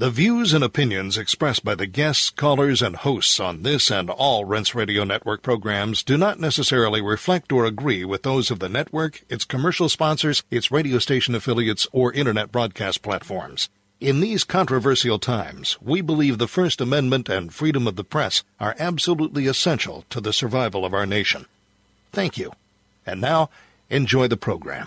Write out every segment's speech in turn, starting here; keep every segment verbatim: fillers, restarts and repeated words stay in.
The views and opinions expressed by the guests, callers, and hosts on this and all Rense Radio Network programs do not necessarily reflect or agree with those of the network, its commercial sponsors, its radio station affiliates, or Internet broadcast platforms. In these controversial times, we believe the First Amendment and freedom of the press are absolutely essential to the survival of our nation. Thank you. And now, enjoy the program.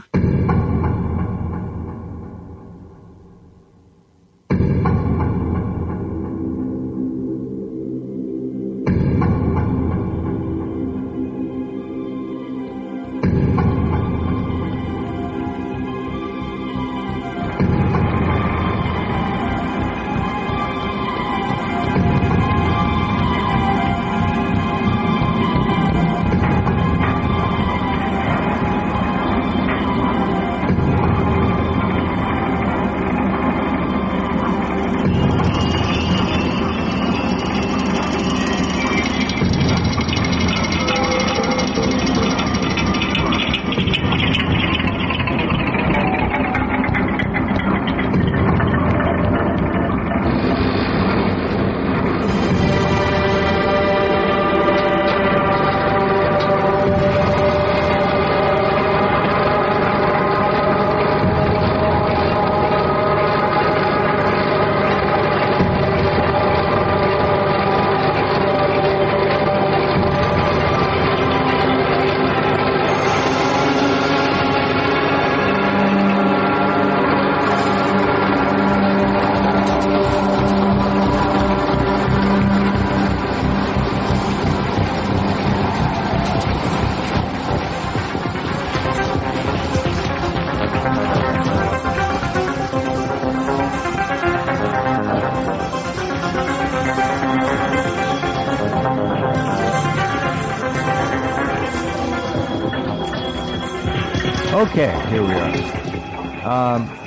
Okay, here we are. Um,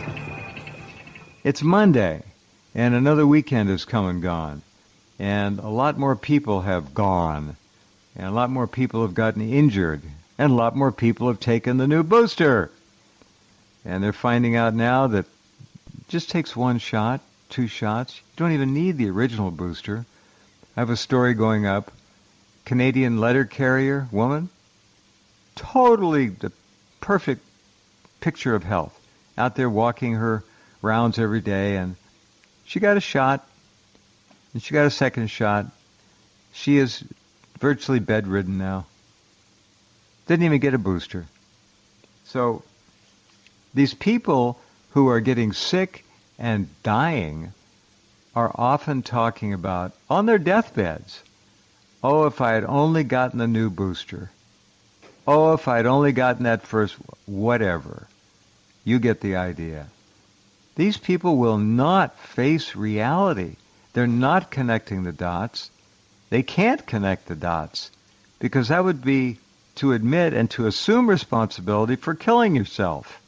it's Monday, and another weekend has come and gone, and a lot more people have gone, and a lot more people have gotten injured, and a lot more people have taken the new booster. And they're finding out now that it just takes one shot, two shots. You don't even need the original booster. I have a story going up. Canadian letter carrier woman, totally the perfect picture of health, out there walking her rounds every day, and she got a shot, and she got a second shot. She is virtually bedridden now. Didn't even get a booster. So these people who are getting sick and dying are often talking about, on their deathbeds, oh, if I had only gotten the new booster. Oh, if I'd only gotten that first, whatever. You get the idea. These people will not face reality. They're not connecting the dots. They can't connect the dots because that would be to admit and to assume responsibility for killing yourself.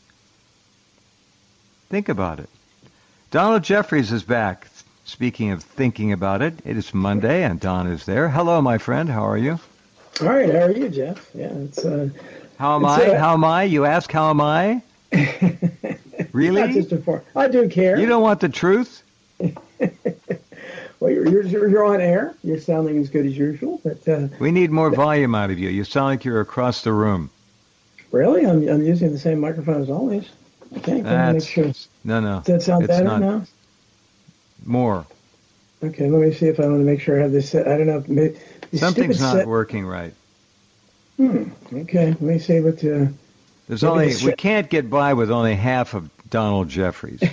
Think about it. Donald Jeffries is back. Speaking of thinking about it, it is Monday and Don is there. Hello, my friend. How are you? All right, how are you, Jeff? Yeah, it's. Uh, how am it's, I? Uh, how am I? You ask, how am I? Really? Not just a I do care. You don't want the truth? Well, you're, you're you're on air. You're sounding as good as usual, but uh, we need more volume out of you. You sound like you're across the room. Really? I'm I'm using the same microphone as always. Okay, let me make sure. No, no. Does that sound it's better not, now? More. Okay, let me see if I want to make sure I have this set. I don't know. If maybe, Something's not set. working right. Hmm. Okay, let me see what. Uh, There's only we can't get by with only half of Donald Jeffries.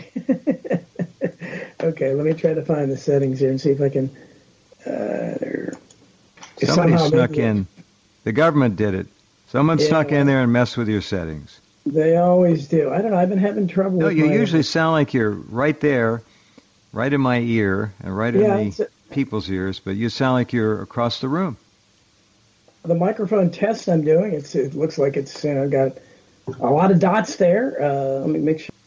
Okay, let me try to find the settings here and see if I can. Uh, Somebody snuck maybe, in. The government did it. Someone yeah, snuck in there and messed with your settings. They always do. I don't know. I've been having trouble. No, with you my, usually sound like you're right there, right in my ear and right yeah, in the people's ears, but you sound like you're across the room. The microphone test I'm doing, it's, it looks like it's you know, got a lot of dots there. Uh, let me make sure.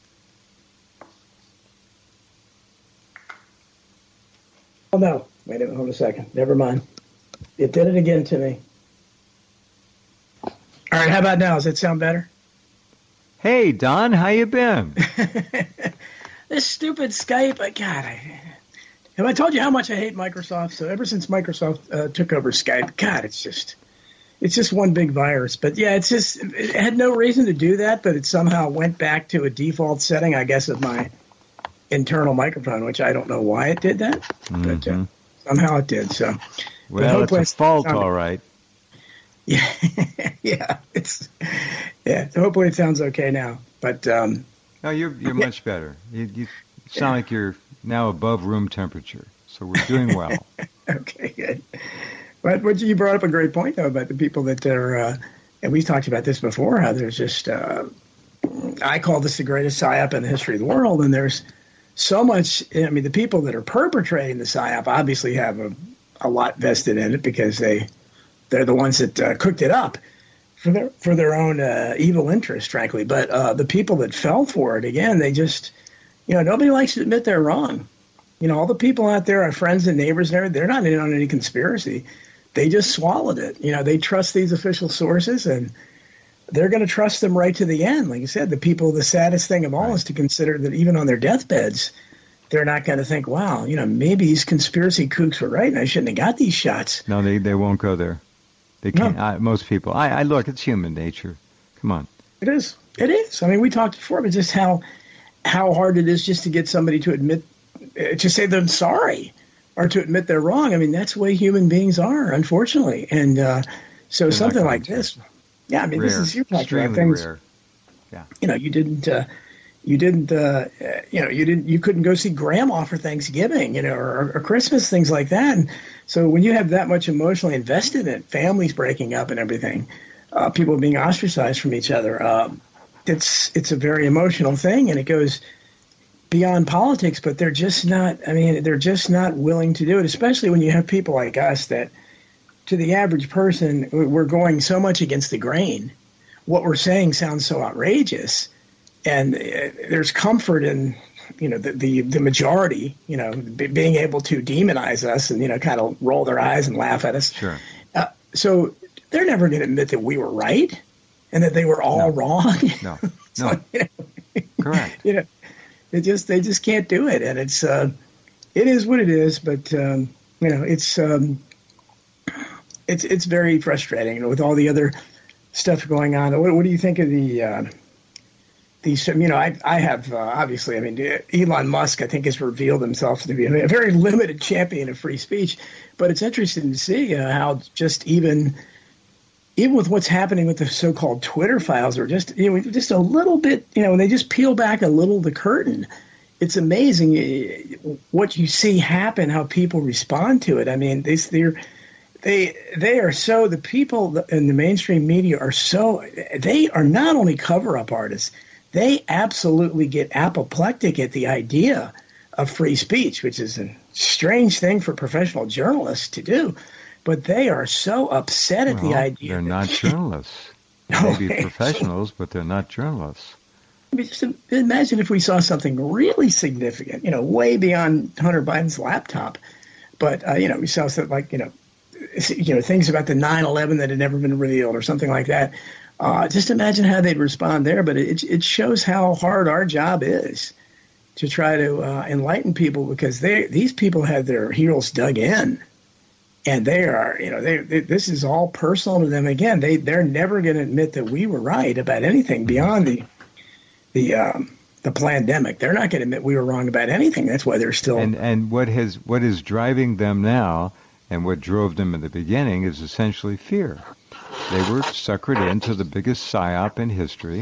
Oh, no. Wait a minute. Hold a second. Never mind. It did it again to me. All right. How about now? Does it sound better? Hey, Don. How you been? this stupid Skype. I, God, I, have I told you how much I hate Microsoft? So ever since Microsoft uh, took over Skype, God, it's just, it's just one big virus. But yeah, it's just, it had no reason to do that, but it somehow went back to a default setting, I guess, of my internal microphone, which I don't know why it did that, mm-hmm. but uh, somehow it did. So, well, it's a fault, all right. Yeah, yeah, it's yeah. So hopefully it sounds okay now. But um, no, you're you're yeah. much better. You, you sound yeah. like you're now above room temperature, so we're doing well. Okay, good. But what you brought up a great point though about the people that are, uh, and we talked about this before. How there's just, uh, I call this the greatest psyop in the history of the world, and there's so much. I mean, the people that are perpetrating the psyop obviously have a, a lot vested in it because they. They're the ones that uh, cooked it up for their for their own uh, evil interest, frankly. But uh, the people that fell for it, again, they just, you know, nobody likes to admit they're wrong. You know, all the people out there, our friends and neighbors, and they're not in on any conspiracy. They just swallowed it. You know, they trust these official sources, and they're going to trust them right to the end. Like I said, the people, the saddest thing of all is to consider that even on their deathbeds, they're not going to think, wow, you know, maybe these conspiracy kooks were right, and I shouldn't have got these shots. No, they, they won't go there. They can't. No. I, most people. I, I look. It's human nature. Come on. It is. It is. I mean, we talked before, but just how how hard it is just to get somebody to admit, uh, to say they're sorry, or to admit they're wrong. I mean, that's the way human beings are, unfortunately. And uh, so they're something like this. Yeah. I mean, rare. this is you're talking Extremely about things. Rare. Yeah. You know, you didn't. Uh, you didn't. Uh, you know, you didn't. You couldn't go see Grandma for Thanksgiving, you know, or, or Christmas, things like that. And so when you have that much emotionally invested in it, families breaking up and everything, uh, people being ostracized from each other, uh, it's it's a very emotional thing, and it goes beyond politics. But they're just not. I mean, they're just not willing to do it, especially when you have people like us that, to the average person, we're going so much against the grain. What we're saying sounds so outrageous. And uh, there's comfort in, you know, the, the, the majority, you know, b- being able to demonize us and, you know, kind of roll their eyes and laugh at us. Sure. Uh, so they're never going to admit that we were right and that they were all no. wrong. No, so, no. You know, Correct. You know, they just they just can't do it, and it's uh, it is what it is. But um, you know, it's um, it's it's very frustrating, you know, with all the other stuff going on. What, what do you think of the? Uh, These, you know, I, I have, uh, obviously, I mean, Elon Musk, I think, has revealed himself to be a very limited champion of free speech. But it's interesting to see uh, how just even, even with what's happening with the so-called Twitter files, or just, you know, just a little bit, you know, when they just peel back a little the curtain, it's amazing what you see happen, how people respond to it. I mean, they, they're, they, they are so, the people in the mainstream media are so, they are not only cover-up artists, they absolutely get apoplectic at the idea of free speech, which is a strange thing for professional journalists to do. But they are so upset at well, the idea. They're not journalists. They may be professionals, but they're not journalists. I mean, just imagine if we saw something really significant, you know, way beyond Hunter Biden's laptop. But, uh, you know, we saw something like, you know, you know, things about the nine eleven that had never been revealed or something like that. Uh, just imagine how they'd respond there. But it it shows how hard our job is to try to uh, enlighten people, because they these people have their heels dug in, and they are, you know, they, they this is all personal to them. Again, they they're never going to admit that we were right about anything beyond the the um, the pandemic. They're not going to admit we were wrong about anything. That's why they're still and and what has what is driving them now, and what drove them in the beginning, is essentially fear. They were suckered into the biggest psyop in history,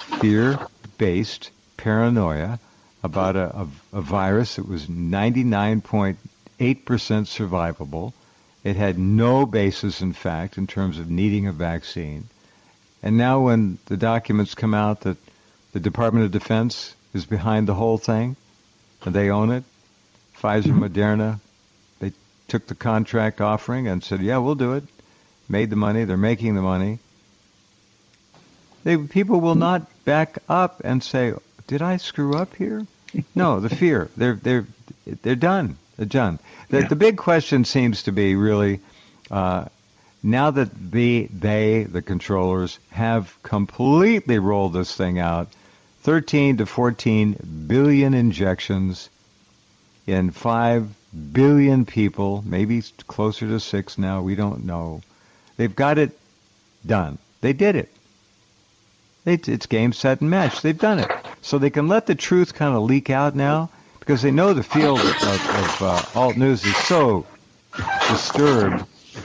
fear-based paranoia about a, a, a virus that was ninety-nine point eight percent survivable. It had no basis, in fact, in terms of needing a vaccine. And now when the documents come out that the Department of Defense is behind the whole thing, and they own it, Pfizer, Moderna, they took the contract offering and said, yeah, we'll do it. Made the money, they're making the money. They, people will not back up and say, did I screw up here? No, the fear. They're they're they're done. They're done. The, yeah. the big question seems to be really, uh, now that the they, the controllers, have completely rolled this thing out, thirteen to fourteen billion injections in five billion people, maybe closer to six now, we don't know. They've got it done. They did it. It's game, set, and match. They've done it. So they can let the truth kind of leak out now because they know the field of, of uh, alt news is so disturbed.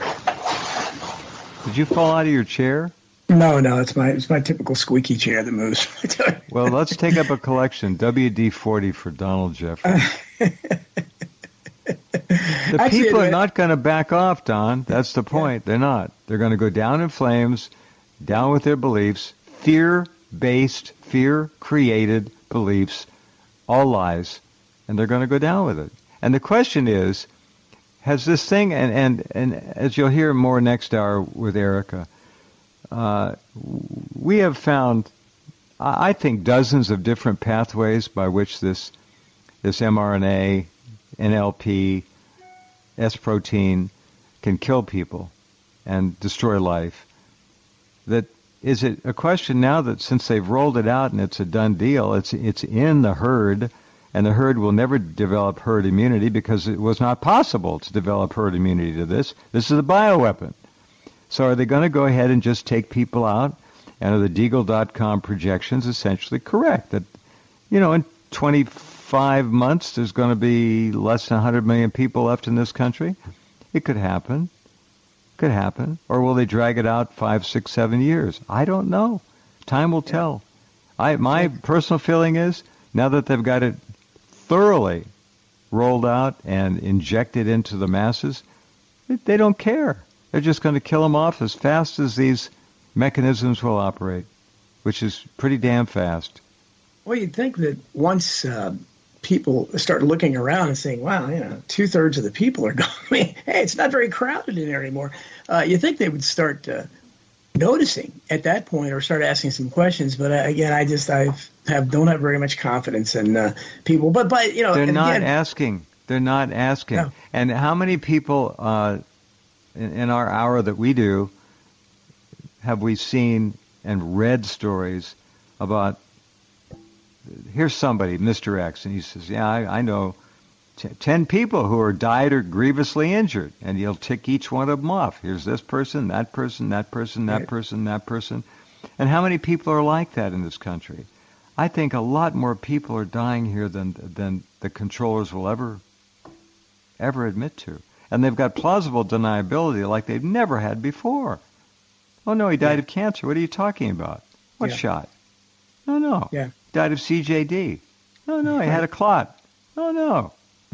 Did you fall out of your chair? No, no, it's my it's my typical squeaky chair that moves. Well, let's take up a collection, W D forty for Donald Jeffrey. The Actually, people are it, not going to back off, Don. That's the point. Yeah. They're not. They're going to go down in flames, down with their beliefs, fear-based, fear-created beliefs, all lies, and they're going to go down with it. And the question is, has this thing, and, and, and as you'll hear more next hour with Erica, uh, we have found, I think, dozens of different pathways by which this this mRNA, N L P, S-protein can kill people and destroy life. That is it a question now that since they've rolled it out and it's a done deal, it's it's in the herd, and the herd will never develop herd immunity because it was not possible to develop herd immunity to this. This is a bioweapon. So are they going to go ahead and just take people out? And are the Deagle dot com projections essentially correct? That, you know, in twenty-five months there's going to be less than one hundred million people left in this country? It could happen. Could happen. Or will they drag it out five, six, seven years? I don't know. Time will tell. I my personal feeling is now that they've got it thoroughly rolled out and injected into the masses, they don't care. They're just going to kill them off as fast as these mechanisms will operate, which is pretty damn fast. Well, you'd think that once uh, people start looking around and saying, wow, you know, two-thirds of the people are gone. I mean, hey, it's not very crowded in there anymore. Uh, you think they would start uh, noticing at that point or start asking some questions. But, uh, again, I just I have don't have very much confidence in uh, people. But, but you know, They're not again, asking. They're not asking. No. And how many people uh, in, in our hour that we do have we seen and read stories about, here's somebody, Mister X, and he says, yeah, I, I know t- ten people who are died or grievously injured, and he'll tick each one of them off. Here's this person, that person, that person, that right. person, that person. And how many people are like that in this country? I think a lot more people are dying here than than the controllers will ever, ever admit to. And they've got plausible deniability like they've never had before. Oh, no, he died yeah. of cancer. What are you talking about? What yeah. shot? No, no. Yeah. Died of C J D. No, no, he had a clot. Oh, no.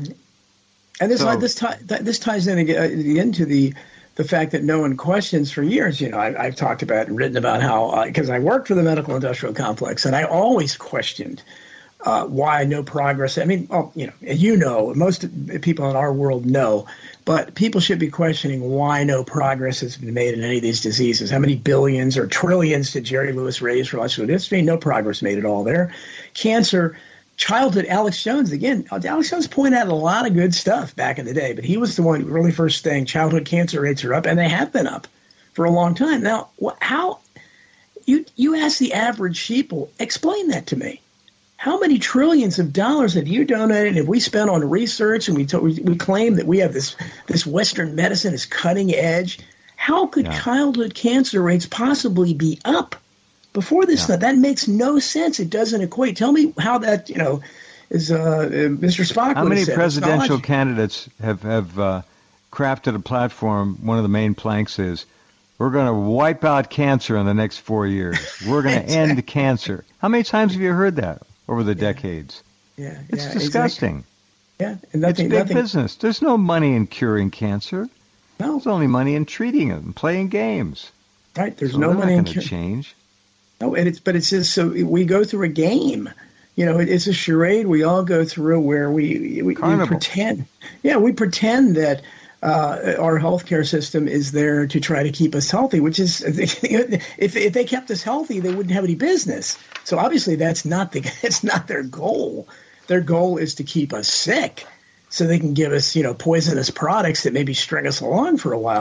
And this So- this, tie, this ties in again to the the fact that no one questions for years. You know, I, I've talked about and written about how, because I worked for the medical industrial complex, and I always questioned uh, why no progress. I mean, well, you know, you know, most people in our world know, but people should be questioning why no progress has been made in any of these diseases. How many billions or trillions did Jerry Lewis raise for electrical history? No progress made at all there. Cancer, childhood, Alex Jones, again, Alex Jones pointed out a lot of good stuff back in the day, but he was the one who really first saying childhood cancer rates are up, and they have been up for a long time. Now, how you you ask the average sheeple, explain that to me. How many trillions of dollars have you donated, have we spent on research, and we to, we, we claim that we have this this Western medicine is cutting edge? How could Yeah. childhood cancer rates possibly be up before this? Yeah. Stuff? That makes no sense. It doesn't equate. Tell me how that, you know, is uh, Mister Spock How would many have said. It's presidential knowledge. candidates have, have uh, crafted a platform? One of the main planks is, we're going to wipe out cancer in the next four years. We're going to Exactly. end cancer. How many times have you heard that over the decades? Yeah, It's yeah, disgusting. Exactly. Yeah, and It's nothing. big nothing. business. There's no money in curing cancer. No, There's only money in treating it and playing games. right. There's So no they're money in not going to cure. change. No, and it's but it's just so we go through a game. You know, it, it's a charade we all go through where we we, we Carnival. pretend. Yeah, we pretend that uh, our healthcare system is there to try to keep us healthy, which is if if they kept us healthy, they wouldn't have any business. So obviously, that's not the it's not their goal. Their goal is to keep us sick, so they can give us you know poisonous products that maybe string us along for a while.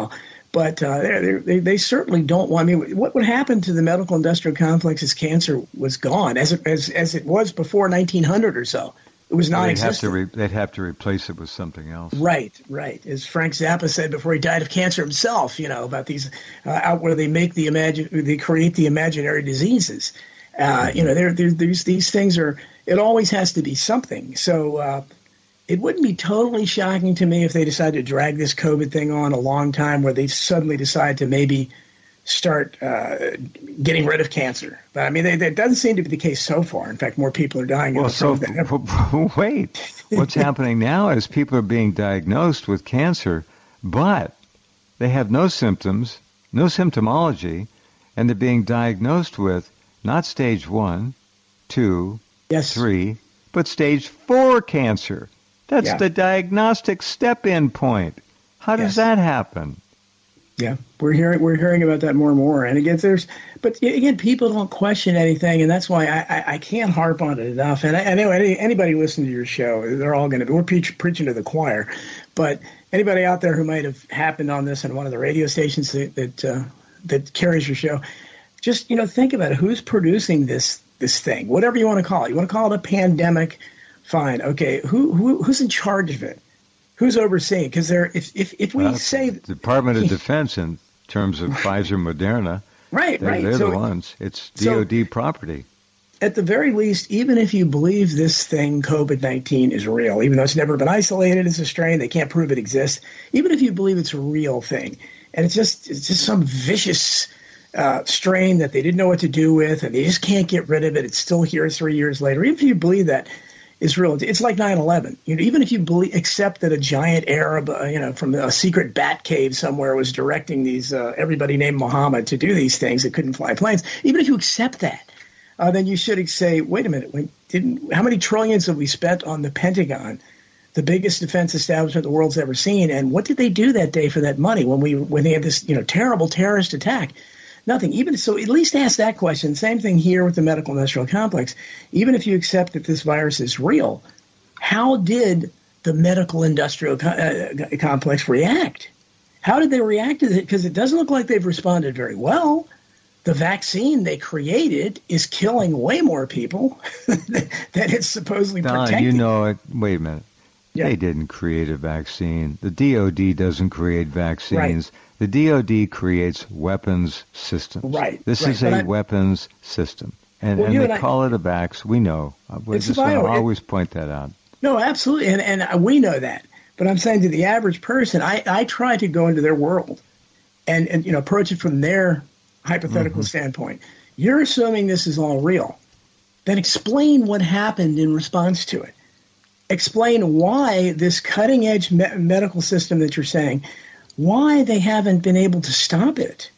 But uh, they're, they they certainly don't want. I mean, what would happen to the medical industrial complex as cancer was gone, as it as as it was before nineteen hundred or so? It was non-existent. They'd have, to re- they'd have to replace it with something else. Right, right. As Frank Zappa said before he died of cancer himself, you know, about these uh, out where they make the imagine, they create the imaginary diseases. Uh, you know, there these these things are. It always has to be something. So uh, it wouldn't be totally shocking to me if they decided to drag this COVID thing on a long time, where they suddenly decide to maybe start uh, getting rid of cancer. But I mean, they, that doesn't seem to be the case so far. In fact, more people are dying. Well, so than ever. Wait, what's happening now is people are being diagnosed with cancer, but they have no symptoms, no symptomology, and they're being diagnosed with not stage one, two, yes. three, but stage four cancer. That's yeah. the diagnostic step-in point. How does yes. that happen? Yeah, we're hearing we're hearing about that more and more, and again, there's, but again, people don't question anything, and that's why I, I, I can't harp on it enough. And I, I know any, anybody listening to your show, they're all going to be we're preach, preaching to the choir, but anybody out there who might have happened on this on one of the radio stations that that, uh, that carries your show, just you know think about it. Who's producing this this thing? Whatever you want to call it. You want to call it a pandemic? Fine. Okay. Who who who's in charge of it? Who's overseeing? Because there, if if if we well, say the Department of Defense in terms of Pfizer, Moderna, right, they're, right, they're so, the ones. It's D O D so, property. At the very least, even if you believe this thing, COVID nineteen, is real, even though it's never been isolated as a strain, they can't prove it exists. Even if you believe it's a real thing, and it's just it's just some vicious uh, strain that they didn't know what to do with, and they just can't get rid of it. It's still here three years later. Even if you believe that. Is real. It's like nine eleven. You know, even if you believe, accept that a giant Arab, uh, you know, from a secret bat cave somewhere was directing these uh, everybody named Muhammad to do these things that couldn't fly planes. Even if you accept that, uh, then you should say, wait a minute, wait, didn't how many trillions have we spent on the Pentagon, the biggest defense establishment the world's ever seen, and what did they do that day for that money when we when they had this you know terrible terrorist attack? Nothing. Even so, at least ask that question. Same thing here with the medical industrial complex. Even if you accept that this virus is real, how did the medical industrial co- uh, complex react? How did they react to it? Because it doesn't look like they've responded very well. The vaccine they created is killing way more people than it's supposedly Don, protecting. you know it. Wait a minute. Yeah. They didn't create a vaccine. The D O D doesn't create vaccines. Right. The D O D creates weapons systems. Right. This right. is a I, weapons system. And, well, and they and call I, it a vax. We know. We're it's just a bio, going to always it, point that out. No, absolutely. And, and we know that. But I'm saying to the average person, I, I try to go into their world and, and you know approach it from their hypothetical mm-hmm. standpoint. You're assuming this is all real. Then explain what happened in response to it. Explain why this cutting-edge me- medical system that you're saying, why they haven't been able to stop it.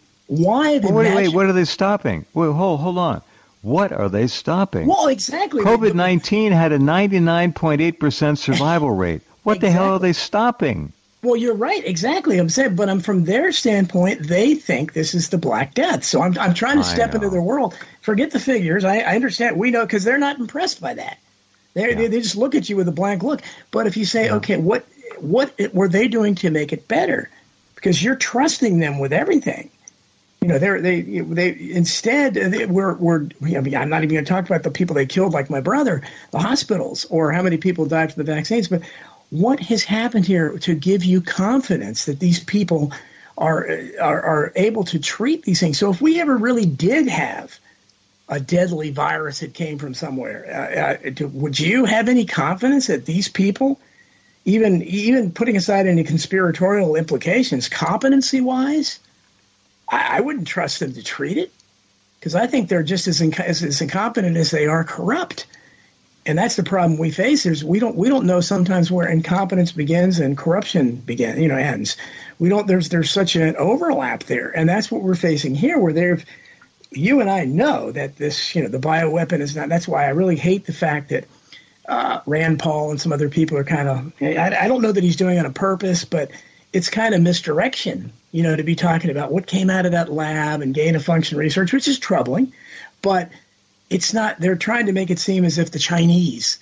Why the well, wait, magic- wait, what are they stopping? Wait, hold, hold on. What are they stopping? Well, exactly. COVID nineteen had a ninety-nine point eight percent survival rate. What exactly. the hell are they stopping? Well, you're right. Exactly. I'm saying, but I'm from their standpoint, they think this is the Black Death. So I'm, I'm trying to step into their world. Forget the figures. I, I understand. We know because they're not impressed by that. They, yeah. they they just look at you with a blank look. But if you say, yeah. okay, what what were they doing to make it better? Because you're trusting them with everything. You know, they're, they they instead they, we're we're. I mean, I'm not even going to talk about the people they killed, like my brother, the hospitals, or how many people died from the vaccines. But what has happened here to give you confidence that these people are are, are able to treat these things? So if we ever really did have a deadly virus that came from somewhere, uh, uh, to, would you have any confidence that these people, even even putting aside any conspiratorial implications, competency-wise, I, I wouldn't trust them to treat it, because I think they're just as, inc- as as incompetent as they are corrupt. And that's the problem we face. Is we don't we don't know sometimes where incompetence begins and corruption begins, you know, ends. We don't. There's there's such an overlap there, and that's what we're facing here, where they've. You and I know that this, you know, the bioweapon is not. That's why I really hate the fact that uh, Rand Paul and some other people are kind of. I, I don't know that he's doing it on purpose, but it's kind of misdirection, you know, to be talking about what came out of that lab and gain of function research, which is troubling. But it's not. They're trying to make it seem as if the Chinese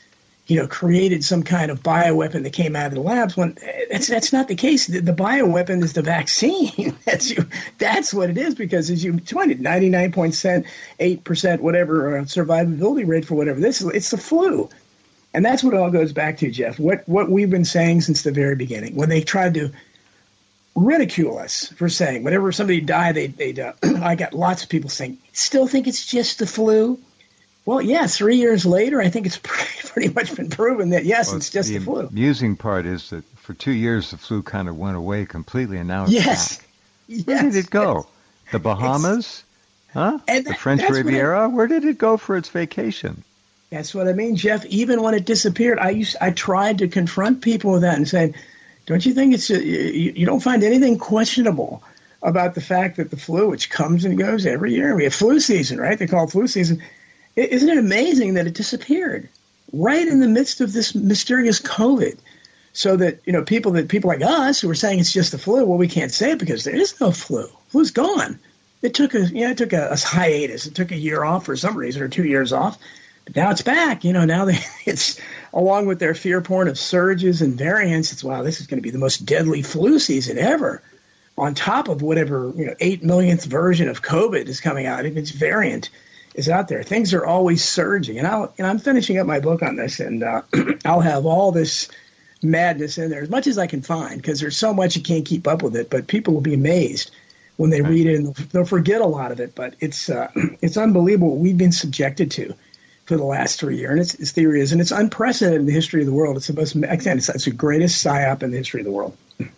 you know, created some kind of bioweapon that came out of the labs. When that's that's not the case. The, the bioweapon is the vaccine. that's you. That's what it is. Because as you pointed, ninety-nine point eight percent whatever uh, survivability rate for whatever this is, it's the flu, and that's what it all goes back to, Jeff. What what we've been saying since the very beginning, when they tried to ridicule us for saying whenever somebody died, they they uh, I got lots of people saying, still think it's just the flu. Well, yeah, three years later, I think it's pretty, pretty much been proven that, yes, well, it's just the, the flu. The amusing part is that for two years, the flu kind of went away completely, and now it's yes. back. Yes. Where did it go? Yes. The Bahamas? Huh? And the that, French Riviera? Where did it go for its vacation? That's what I mean, Jeff. Even when it disappeared, I used I tried to confront people with that and said, don't you think it's a, you, you don't find anything questionable about the fact that the flu, which comes and goes every year, we have flu season, right? They call it flu season. Isn't it amazing that it disappeared right in the midst of this mysterious COVID? So that, you know, people that people like us who are saying it's just the flu, well, we can't say it because there is no flu. Flu's gone. It took a, you know, it took a, a hiatus. It took a year off for some reason, or two years off. But now it's back. You know, now they, it's along with their fear porn of surges and variants. It's, wow, this is going to be the most deadly flu season ever. On top of whatever, you know, eight millionth version of COVID is coming out, if its variant is out there. Things are always surging. And, I'll, and I'm finishing up my book on this, and uh, I'll have all this madness in there as much as I can find, because there's so much you can't keep up with it. But people will be amazed when they read it, and they'll, they'll forget a lot of it. But it's uh, it's unbelievable what we've been subjected to for the last three years. And its, its theory is, and it's unprecedented in the history of the world. It's the most, again, it's, it's the greatest psyop in the history of the world.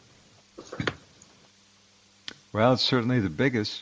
Well, it's certainly the biggest.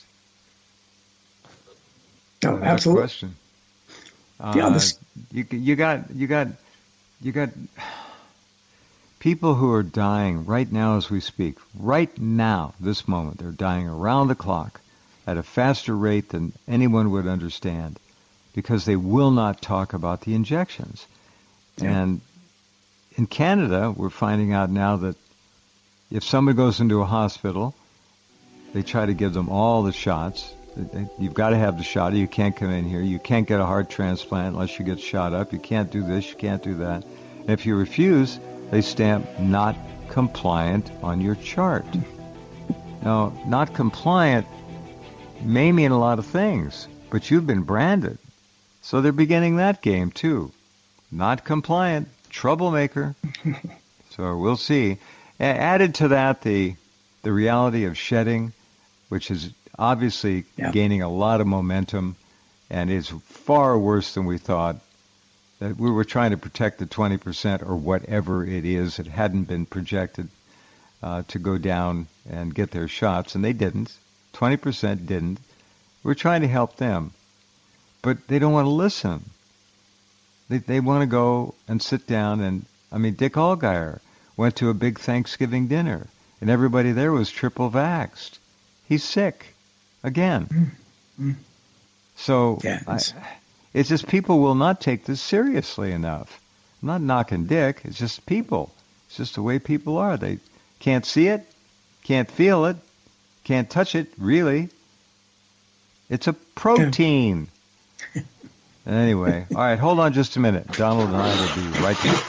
Oh, Without absolutely. Question. Uh, Yeah, this, you you got you got you got people who are dying right now as we speak. Right now, this moment, they're dying around the clock at a faster rate than anyone would understand, because they will not talk about the injections. Yeah. And in Canada, we're finding out now that if someone goes into a hospital, they try to give them all the shots. You've got to have the shot, or you can't come in here. You can't get a heart transplant unless you get shot up. You can't do this, you can't do that. And if you refuse, they stamp not compliant on your chart. Now, not compliant may mean a lot of things, but you've been branded. So they're beginning that game too. Not compliant, troublemaker. So we'll see. A- added to that, the the reality of shedding, which is obviously yeah. gaining a lot of momentum and is far worse than we thought. That we were trying to protect the twenty percent or whatever it is that hadn't been projected uh, to go down and get their shots, and they didn't. twenty percent didn't. We're trying to help them, but they don't want to listen. They they want to go and sit down and, I mean, Dick Allgaier went to a big Thanksgiving dinner, and everybody there was triple vaxxed. He's sick again. Mm. So Yeah, I, it's, it's just people will not take this seriously enough. I'm not knocking Dick. It's just people. It's just the way people are. They can't see it, can't feel it, can't touch it, really. It's a protein. Anyway, all right, hold on just a minute. Donald and I will be right back.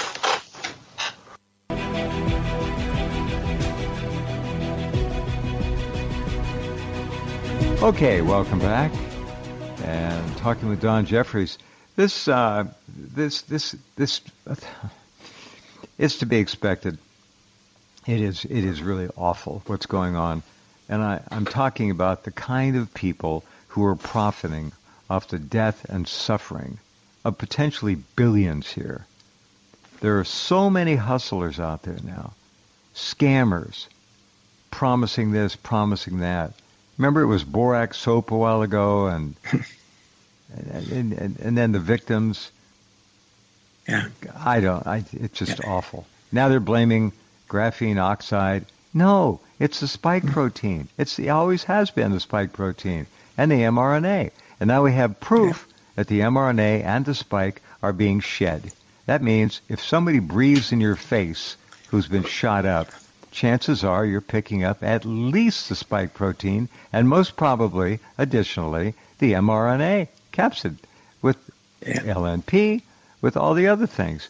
Okay, welcome back. And talking with Don Jeffries. This, uh, this, this, this, it's to be expected. It is, it is really awful what's going on. And I, I'm talking about the kind of people who are profiting off the death and suffering of potentially billions here. There are so many hustlers out there now, scammers, promising this, promising that. Remember, it was Borax soap a while ago, and and, and, and then the victims. yeah. I don't. I, it's just yeah. awful. Now they're blaming graphene oxide. No, it's the spike protein. It's the always has been the spike protein and the mRNA. And now we have proof yeah. that the mRNA and the spike are being shed. That means if somebody breathes in your face who's been shot up, chances are you're picking up at least the spike protein and most probably, additionally, the mRNA capsid with yeah. L N P, with all the other things.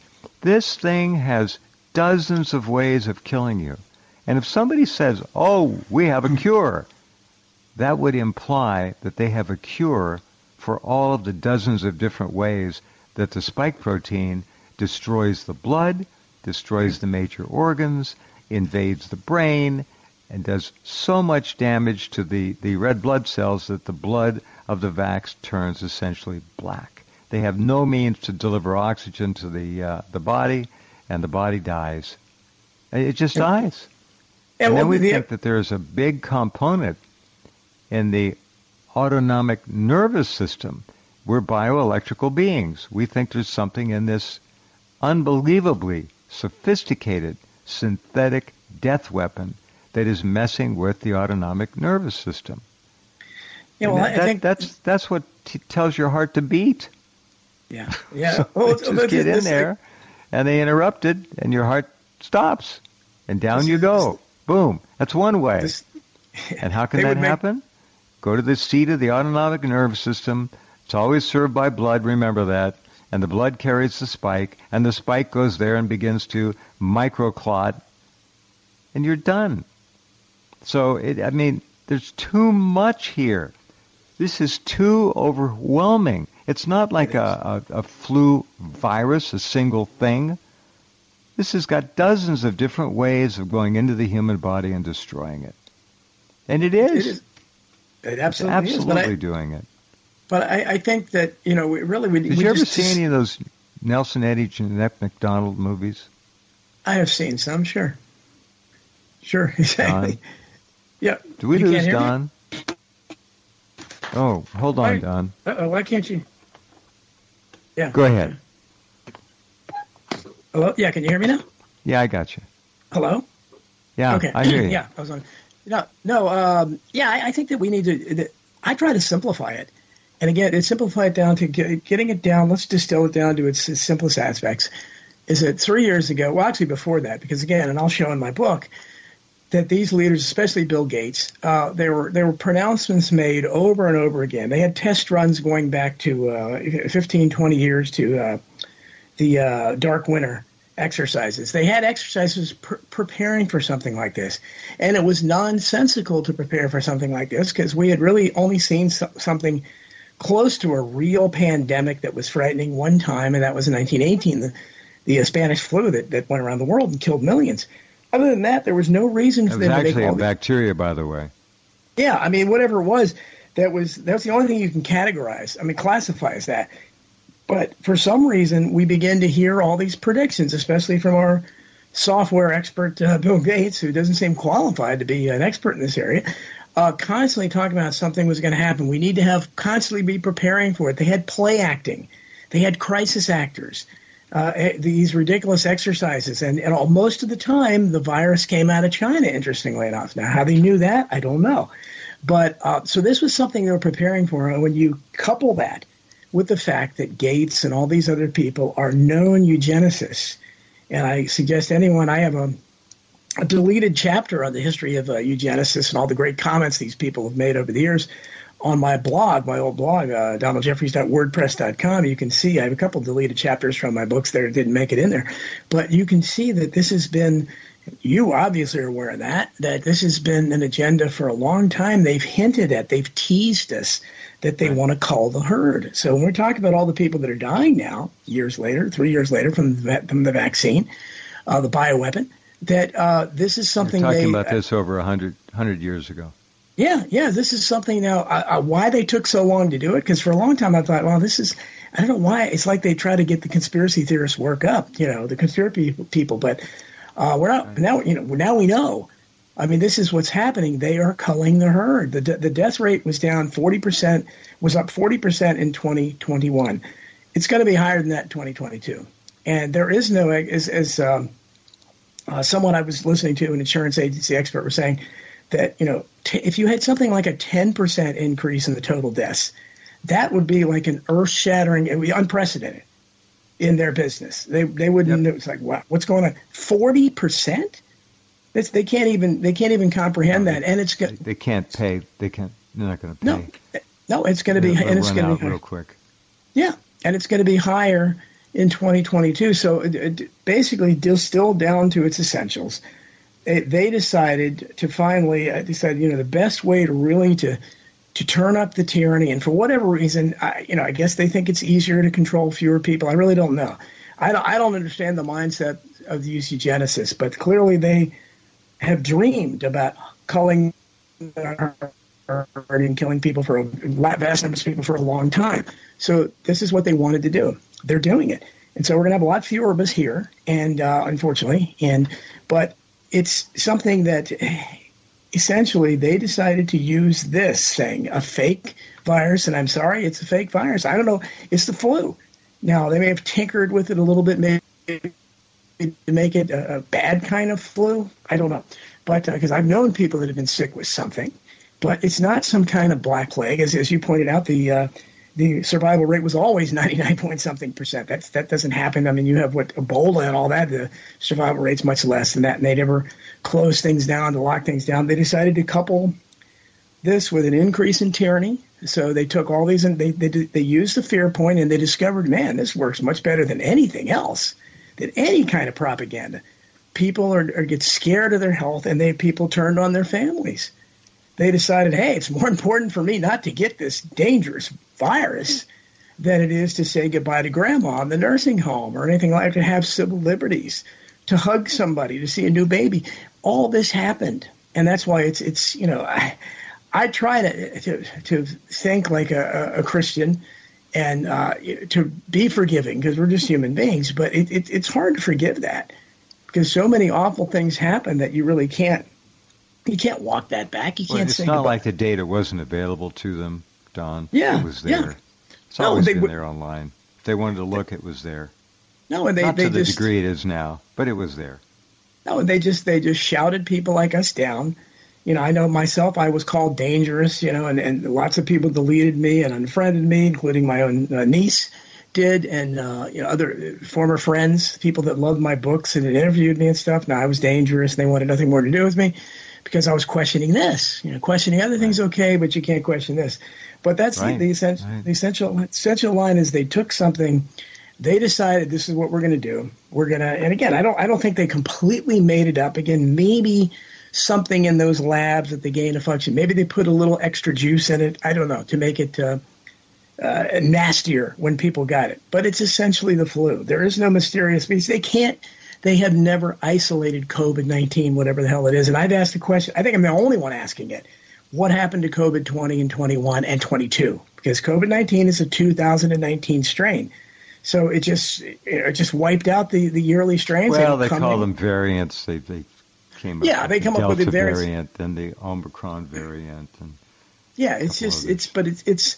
This thing has dozens of ways of killing you. And if somebody says, oh, we have a cure, that would imply that they have a cure for all of the dozens of different ways that the spike protein destroys the blood, destroys the major organs, invades the brain, and does so much damage to the, the red blood cells that the blood of the vax turns essentially black. They have no means to deliver oxygen to the uh, the body, and the body dies. It just dies. Yeah, and well, then we the, think that there's a big component in the autonomic nervous system. We're bioelectrical beings. We think there's something in this unbelievably sophisticated synthetic death weapon that is messing with the autonomic nervous system. Yeah, well, that, I think that's that's what t- tells your heart to beat. Yeah, yeah. So well, just get in this, there, and they interrupt it, and your heart stops, and down you go. This, Boom. That's one way. This, and how can that happen? Make... Go to the seat of the autonomic nervous system. It's always served by blood, remember that. And the blood carries the spike, and the spike goes there and begins to microclot, and you're done. So, it, I mean, there's too much here. This is too overwhelming. It's not like a, a, a flu virus, a single thing. This has got dozens of different ways of going into the human body and destroying it. And it is. It, is. it absolutely it's is. absolutely I, doing it. But I, I think that, you know, we really... We, Did we you ever just, see any of those Nelson Eddy, Jeanette MacDonald movies? I have seen some, sure. Sure, exactly. Don? Yeah. Do we you lose Don? Me? Oh, hold on, why, Don. Uh-oh, why can't you... Yeah. Go ahead. Hello? Yeah, can you hear me now? Yeah, I got you. Hello? Yeah, okay. I hear you. Yeah, I was on. No, no. Um, yeah, I, I think that we need to. That, I try to simplify it, and again, it's simplify it down to get, getting it down. Let's distill it down to its, its simplest aspects. Is that three years ago? Well, actually, before that, because again, and I'll show in my book that these leaders, especially Bill Gates, uh, there were there were pronouncements made over and over again. They had test runs going back to uh, fifteen, twenty years to uh, the uh, Dark Winter exercises. They had exercises pr- preparing for something like this. And it was nonsensical to prepare for something like this because we had really only seen so- something close to a real pandemic that was frightening one time, and that was in nineteen eighteen, the, the uh, Spanish flu that, that went around the world and killed millions. Other than that, there was no reason for them to make all It was actually a the- bacteria, by the way. Yeah, I mean, whatever it was, that was that's the only thing you can categorize. I mean, classify as that. But for some reason, we begin to hear all these predictions, especially from our software expert, uh, Bill Gates, who doesn't seem qualified to be an expert in this area, uh, constantly talking about something was going to happen. We need to have constantly be preparing for it. They had play acting. They had crisis actors, uh, these ridiculous exercises. And, and all, most of the time, the virus came out of China, interestingly enough. Now, how they knew that, I don't know. But uh, so this was something they were preparing for. And when you couple that with the fact that Gates and all these other people are known eugenicists. And I suggest anyone, I have a, a deleted chapter on the history of uh, eugenicists and all the great comments these people have made over the years on my blog, my old blog, uh, donald jeffries dot wordpress dot com. You can see I have a couple deleted chapters from my books there that didn't make it in there. But you can see that this has been, you obviously are aware of that, that this has been an agenda for a long time. They've hinted at, they've teased us that they want to cull the herd. So when we're talking about all the people that are dying now, years later, three years later from the, from the vaccine, uh, the bioweapon, that uh, this is something We're talking they, about this over a hundred, hundred years ago. Yeah, yeah, this is something now, uh, uh, why they took so long to do it, because for a long time I thought, well, this is, I don't know why, it's like they try to get the conspiracy theorists work up, you know, the conspiracy people, but uh, we're not, now, you know, now we know. I mean, this is what's happening. They are culling the herd. The the death rate was down forty percent, was up forty percent in twenty twenty-one. It's going to be higher than that in twenty twenty-two. And there is no, as, as um, uh, someone I was listening to, an insurance agency expert, was saying that, you know, t- if you had something like a ten percent increase in the total deaths, that would be like an earth-shattering, it would be unprecedented in their business. They they wouldn't, yep. It's like, wow, what's going on? forty percent? It's, they can't even they can't even comprehend no, that, and it's they, they can't pay. They can't. They're not going to pay. No, no, it's going to be, and it's going to be real quick. Yeah, and it's going to be higher in twenty twenty-two. So it, it basically distilled down to its essentials. It, they decided to finally uh, decide, you know, the best way to really to to turn up the tyranny, and for whatever reason, I, you know, I guess they think it's easier to control fewer people. I really don't know. I don't, I don't understand the mindset of the eugenicists, but clearly they have dreamed about culling and killing people for a vast numbers of people for a long time. So this is what they wanted to do. They're doing it, and so we're going to have a lot fewer of us here, and uh, unfortunately, and but it's something that essentially they decided to use this thing, a fake virus, and I'm sorry, it's a fake virus. I don't know, it's the flu. Now they may have tinkered with it a little bit, maybe to make it a, a bad kind of flu. I don't know, but because uh, I've known people that have been sick with something. But it's not some kind of black plague. As, as you pointed out, the uh, the survival rate was always ninety-nine point something percent. That's, that doesn't happen. I mean, you have what Ebola and all that. The survival rate's much less than that, and they never close things down to lock things down. They decided to couple this with an increase in tyranny. So they took all these and they they, they used the fear point, and they discovered, man, this works much better than anything else, than any kind of propaganda. People are, are get scared of their health, and they people turned on their families. They decided, hey, it's more important for me not to get this dangerous virus than it is to say goodbye to grandma in the nursing home or anything like that, to have civil liberties, to hug somebody, to see a new baby. All this happened. And that's why it's, it's you know, I, I try to, to, to think like a, a Christian and uh, to be forgiving, because we're just human beings. But it, it, it's hard to forgive that, because so many awful things happen that you really can't. You can't walk that back. You well, can't. It's say not goodbye. like the data wasn't available to them, Don. Yeah, it was there. Yeah. It's no, always they, been there online. If they wanted to look, it was there. No, and they not they to the just, degree it is now, but it was there. No, and they just they just shouted people like us down. You know, I know myself. I was called dangerous. You know, and, and lots of people deleted me and unfriended me, including my own uh, niece did, and uh, you know, other former friends, people that loved my books and had interviewed me and stuff. Now I was dangerous, and they wanted nothing more to do with me, because I was questioning this, you know, questioning other things, okay, but you can't question this. But that's right. the, the, essential, right. the essential essential line is they took something, they decided this is what we're going to do. We're going to, and again, I don't I don't think they completely made it up. Again, maybe something in those labs that they gain a function. Maybe they put a little extra juice in it. I don't know, to make it uh, uh, nastier when people got it. But it's essentially the flu. There is no mysterious piece. They can't. They have never isolated COVID nineteen, whatever the hell it is. And I've asked the question, I think I'm the only one asking it, what happened to COVID twenty and twenty-one and twenty-two? Because COVID nineteen is a two thousand nineteen strain. So it just it just wiped out the, the yearly strains. Well, they, they call in. them variants. They they came up yeah, with they the come Delta up with the variant and the Omicron variant. And yeah, it's just, it's, but it's, it's,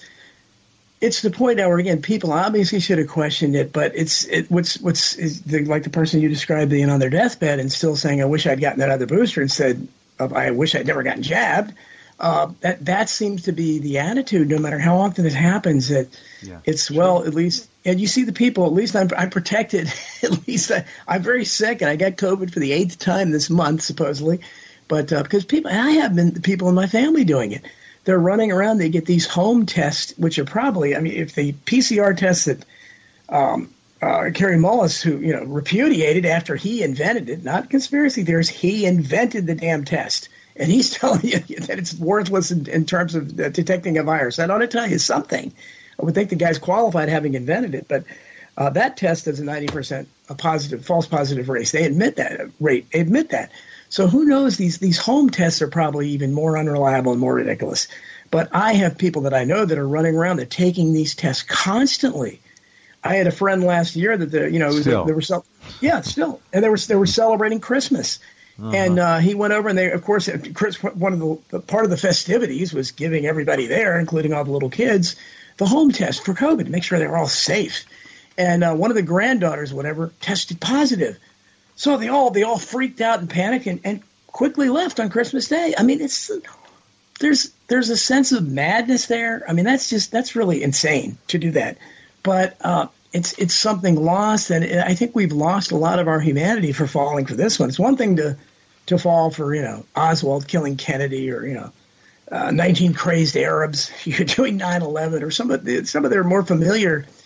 It's the point now where, again, people obviously should have questioned it, but it's it, what's what's is the, like the person you described being on their deathbed and still saying, "I wish I'd gotten that other booster," instead of "I wish I'd never gotten jabbed." Uh, that that seems to be the attitude, no matter how often it happens. That yeah, it's sure. well, at least, and you see the people. At least I'm I'm protected. At least I, I'm very sick, and I got COVID for the eighth time this month, supposedly. But uh, because people, and I have been people in my family doing it. They're running around. They get these home tests, which are probably, I mean, if the P C R tests that um, uh, Kerry Mullis, who, you know, repudiated after he invented it, not conspiracy theorists, he invented the damn test. And he's telling you that it's worthless in, in terms of uh, detecting a virus. That ought to tell you something. I would think the guy's qualified having invented it, but uh, that test is a ninety percent a positive, false positive rate. They admit that rate. They admit that. So who knows? These these home tests are probably even more unreliable and more ridiculous. But I have people that I know that are running around, they're taking these tests constantly. I had a friend last year that the, you know still. they were still, yeah still, and they were they were celebrating Christmas, uh-huh. and uh, he went over and they of course Chris, one of the, the part of the festivities was giving everybody there, including all the little kids, the home test for COVID to make sure they were all safe. And uh, one of the granddaughters, whatever, tested positive. So they all they all freaked out and panicked and, and quickly left on Christmas Day. I mean, it's there's there's a sense of madness there. I mean, that's just that's really insane to do that. But uh, it's it's something lost, and I think we've lost a lot of our humanity for falling for this one. It's one thing to to fall for, you know, Oswald killing Kennedy, or, you know, uh, nineteen crazed Arabs. You're doing nine eleven, or some of the, some of their more familiar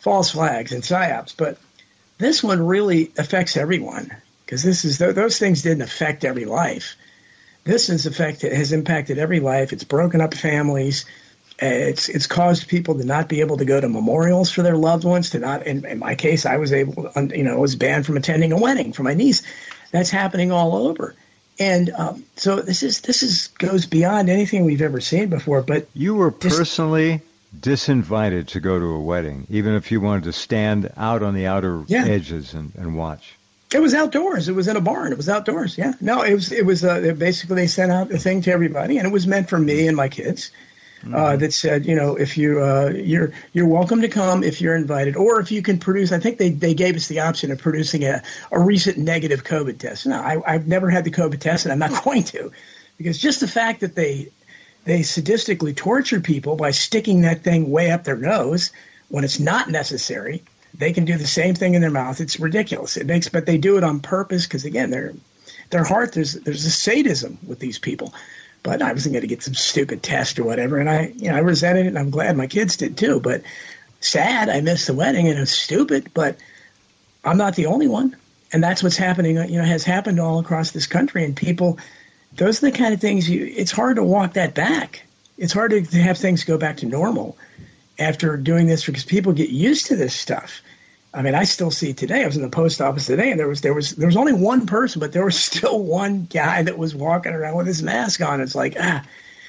false flags and psyops. But this one really affects everyone, because this is those things didn't affect every life. This has affected has impacted every life. It's broken up families. It's it's caused people to not be able to go to memorials for their loved ones. To not, in, in my case, I was able, to, you know, was banned from attending a wedding for my niece. That's happening all over, and um, so this is this is goes beyond anything we've ever seen before. But you were just, personally disinvited to go to a wedding, even if you wanted to stand out on the outer yeah. edges and, and watch. It was outdoors. It was in a barn. It was outdoors. Yeah. No, it was. It was. Uh, basically, they sent out a thing to everybody, and it was meant for me and my kids. Uh, that said, you know, if you uh, you're you're welcome to come if you're invited, or if you can produce. I think they, they gave us the option of producing a, a recent negative COVID test. No, I, I've never had the COVID test, and I'm not going to, because just the fact that they they sadistically torture people by sticking that thing way up their nose when it's not necessary. They can do the same thing in their mouth. It's ridiculous. It makes, but they do it on purpose because, again, their their heart there's there's a sadism with these people. But I wasn't going to get some stupid test or whatever, and I, you know, I resented it, and I'm glad my kids did too. But sad, I missed the wedding, and it's stupid. But I'm not the only one, and that's what's happening. You know, has happened all across this country, and people. Those are the kind of things you. It's hard to walk that back. It's hard to, to have things go back to normal after doing this, because people get used to this stuff. I mean, I still see it today. I was in the post office today, and there was there was there was only one person, but there was still one guy that was walking around with his mask on. It's like, ah,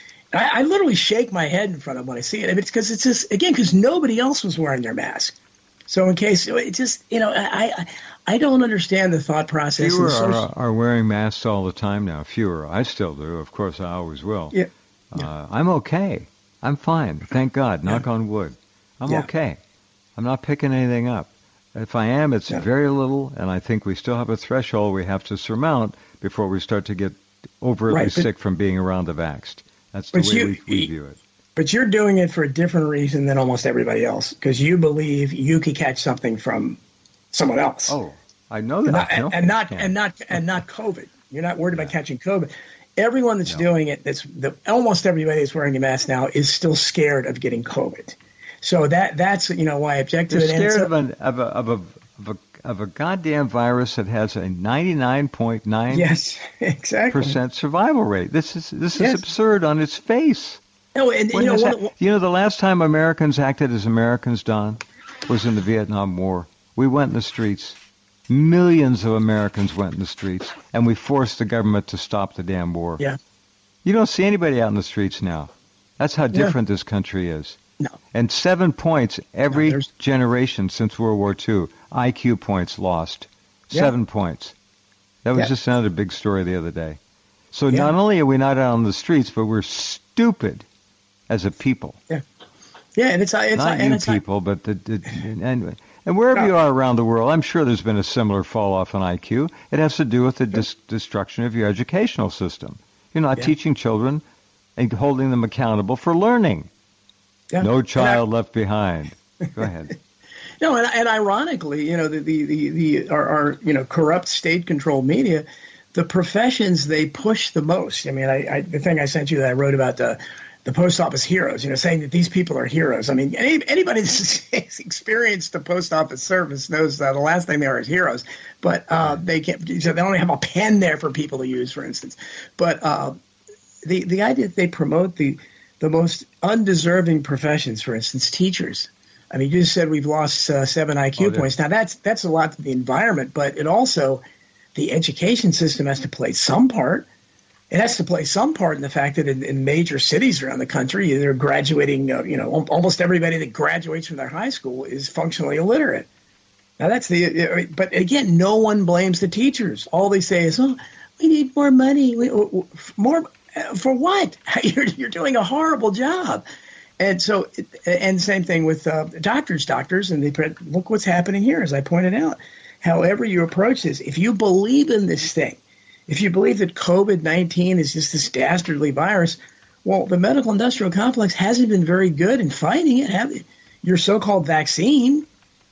I, I literally shake my head in front of him when I see it. I mean, it's because it's just, again, because nobody else was wearing their mask. So in case it just, you know, I I, I don't understand the thought process. Fewer social- are, are wearing masks all the time now. Fewer. I still do. Of course, I always will. Yeah. Uh, yeah. I'm okay. I'm fine. Thank God. Knock yeah. on wood. I'm yeah. okay. I'm not picking anything up. If I am, it's yeah. very little, and I think we still have a threshold we have to surmount before we start to get overtly right, but, sick from being around the vaxxed. That's the way you, we, we view it. But you're doing it for a different reason than almost everybody else, because you believe you could catch something from someone else. Oh, I know that. And not, no, and, not and not and not COVID. You're not worried yeah. about catching COVID. Everyone that's no. doing it, that's the, almost everybody that's wearing a mask now, is still scared of getting COVID. So that that's you know why I object to They're it. Scared of, an, of a of a of a of a goddamn virus that has a ninety-nine point nine yes exactly percent survival rate. This is this is yes. absurd on its face. No, and you know, one, ha- you know the last time Americans acted as Americans, Don, was in the Vietnam War. We went in the streets. Millions of Americans went in the streets, and we forced the government to stop the damn war. Yeah. You don't see anybody out in the streets now. That's how different yeah. this country is. No. And seven points every no, generation since World War Two. I Q points lost. Yeah. Seven points. That was yeah. just another big story the other day. So yeah. not only are we not out on the streets, but we're stupid as a people. Yeah. Yeah, and it's it's not and you it's people, but the, the and, and wherever no. you are around the world, I'm sure there's been a similar fall off in I Q. It has to do with the yeah. dis- destruction of your educational system. You're not yeah. teaching children and holding them accountable for learning. Yeah. No child I, left behind. Go ahead. No, and, and ironically, you know, the the the, the our, our you know corrupt state-controlled media, the professions they push the most. I mean, I, I the thing I sent you that I wrote about the the post office heroes. You know, saying that these people are heroes. I mean, any, anybody that's experienced the post office service knows that the last thing they are is heroes. But uh, they can't. So they only have a pen there for people to use, for instance. But uh, the the idea that they promote the the most undeserving professions, for instance, teachers. I mean, you just said we've lost uh, seven I Q oh, points. Now, that's that's a lot to the environment, but it also, the education system has to play some part. It has to play some part in the fact that in, in major cities around the country, they're graduating, uh, you know, almost everybody that graduates from their high school is functionally illiterate. Now, that's the, but again, no one blames the teachers. All they say is, oh, we need more money. We, more, for what? You're, you're doing a horrible job. And so, and same thing with uh, doctors, doctors, and they look what's happening here, as I pointed out. However you approach this, if you believe in this thing, if you believe that COVID nineteen is just this dastardly virus, well, the medical industrial complex hasn't been very good in fighting it. Have your so-called vaccine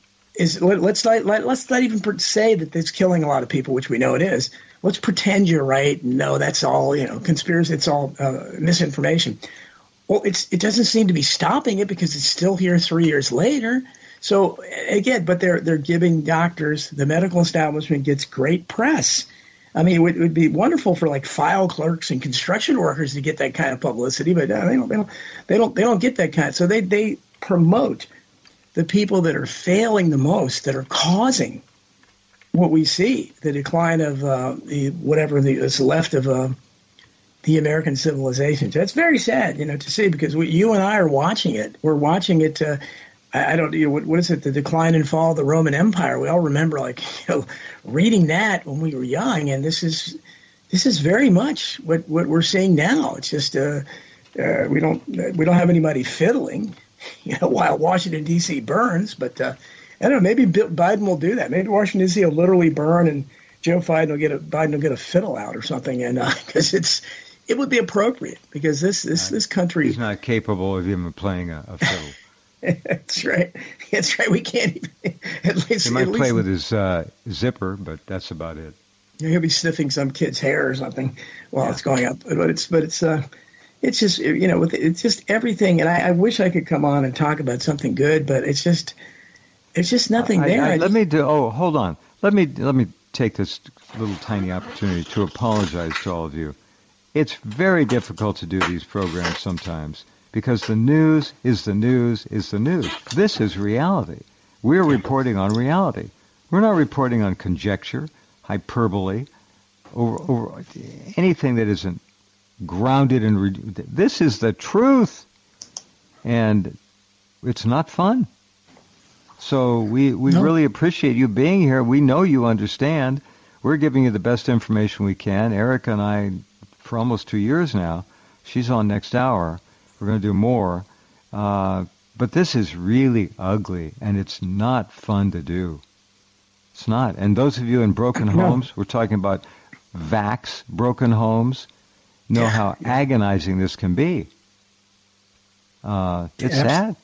is let, let's not, let, let's not even say that it's killing a lot of people, which we know it is. Let's pretend you're right. No, that's all, you know, conspiracy. It's all uh, misinformation. Well, it's it doesn't seem to be stopping it because it's still here three years later. So again, but they're they're giving doctors, the medical establishment gets great press. I mean, it would, it would be wonderful for like file clerks and construction workers to get that kind of publicity, but uh, they don't, they don't, they don't, they don't get that kind. So they they promote the people that are failing the most, that are causing what we see, the decline of uh, the whatever the, is left of uh, the American civilization. So it's very sad, you know, to see, because we, you and I are watching it. We're watching it. Uh, I, I don't, you know, what, what is it? The decline and fall of the Roman Empire. We all remember, like, you know, reading that when we were young, and this is this is very much what, what we're seeing now. It's just uh, uh, we don't we don't have anybody fiddling, you know, while Washington D C burns. But uh, I don't know. Maybe Biden will do that. Maybe Washington D C will literally burn, and Joe Biden will get a Biden will get a fiddle out or something, and because uh, it's it would be appropriate, because this this this country he's not capable of even playing a, a fiddle. That's right. That's right. We can't even. At least he might at play least, with his uh, zipper, but that's about it. He'll be sniffing some kid's hair or something while yeah. it's going up. But it's but it's uh, it's just, you know, with it's just everything. And I, I wish I could come on and talk about something good, but it's just it's just nothing I, there. I, I, I let just, me do. Oh, hold on. Let me let me take this little tiny opportunity to apologize to all of you. It's very difficult to do these programs sometimes, because the news is the news is the news. This is reality. We're reporting on reality. We're not reporting on conjecture, hyperbole, or, or anything that isn't grounded in. Re- this is the truth, and it's not fun. So we, we no. really appreciate you being here. We know you understand. We're giving you the best information we can. Erica and I, for almost two years now, she's on next hour. We're going to do more. Uh, but this is really ugly, and it's not fun to do. It's not. And those of you in broken homes, we're talking about vax, broken homes, know yeah. how agonizing this can be. Uh, it's yeah, sad.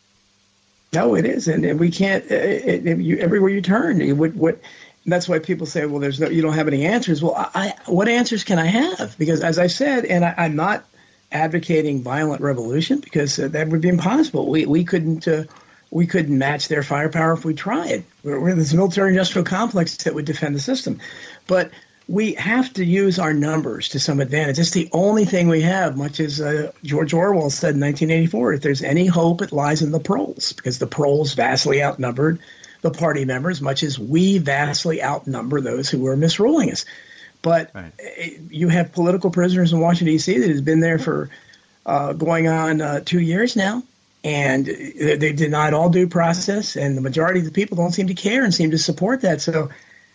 No, it is. And we can't, it, it, you, everywhere you turn, it, what, what, that's why people say, well, there's no, you don't have any answers. Well, I, what answers can I have? Because as I said, and I, I'm not advocating violent revolution, because uh, that would be impossible. We we couldn't uh, we couldn't match their firepower if we tried. We're, we're this military-industrial complex that would defend the system, but we have to use our numbers to some advantage. It's the only thing we have. Much as uh, George Orwell said in nineteen eighty-four, if there's any hope, it lies in the proles, because the proles vastly outnumbered the party members, much as we vastly outnumber those who are misruling us. But right. you have political prisoners in Washington, D C that has been there for uh, going on uh, two years now, and they, they denied all due process, and the majority of the people don't seem to care and seem to support that. So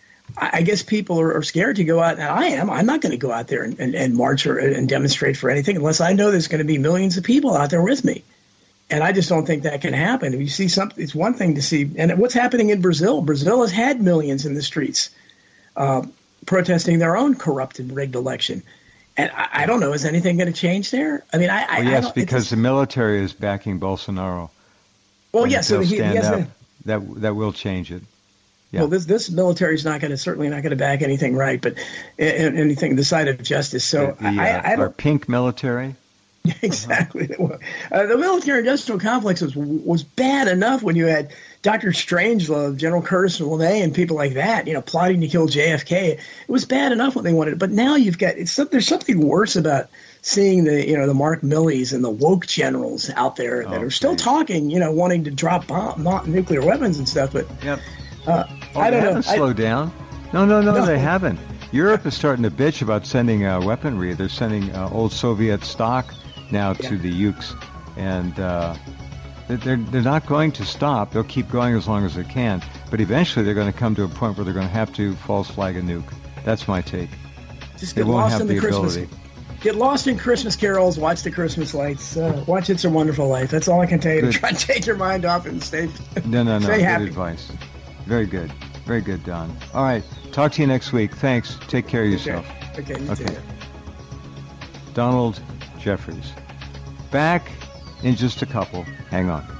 I, I guess people are, are scared to go out, and I am. I'm not going to go out there and, and, and march or and demonstrate for anything unless I know there's going to be millions of people out there with me. And I just don't think that can happen. If you see something, it's one thing to see. And what's happening in Brazil? Brazil has had millions in the streets uh, protesting their own corrupted, rigged election. And I, I don't know, is anything going to change there? I mean, I, I well, yes, I don't, because the military is backing Bolsonaro. Well, yes, so he, he has up, that that will change it. Yeah. Well, this this military is not going to certainly not going to back anything right, but anything the side of justice. So the, the, I, uh, I don't. Our pink military. Exactly. Uh, the military-industrial complex was was bad enough when you had Doctor Strangelove, General Curtis LeMay, and people like that, you know, plotting to kill J F K. It was bad enough when they wanted it, but now you've got it's there's something worse about seeing the you know the Mark Millies and the woke generals out there that oh, are still please. talking, you know, wanting to drop bomb, not nuclear weapons and stuff. But yep. uh, oh, I don't they know. haven't slowed down. No, no, no, no, they haven't. Europe is starting to bitch about sending uh, weaponry. They're sending uh, old Soviet stock now to yeah. the Ukes, and uh, they're they're not going to stop. They'll keep going as long as they can, but eventually they're going to come to a point where they're going to have to false flag a nuke. That's my take. Just they get won't lost have in the, the Christmas. ability. Get lost in Christmas carols. Watch the Christmas lights. Uh, watch It's a Wonderful Life. That's all I can tell you. Good. To try and take your mind off and stay. No, no, no. Stay good happy. advice. Very good. Very good, Don. All right. Talk to you next week. Thanks. Take care of yourself. Okay. Okay. You okay. too. Donald Jeffries. Back in just a couple. Hang on.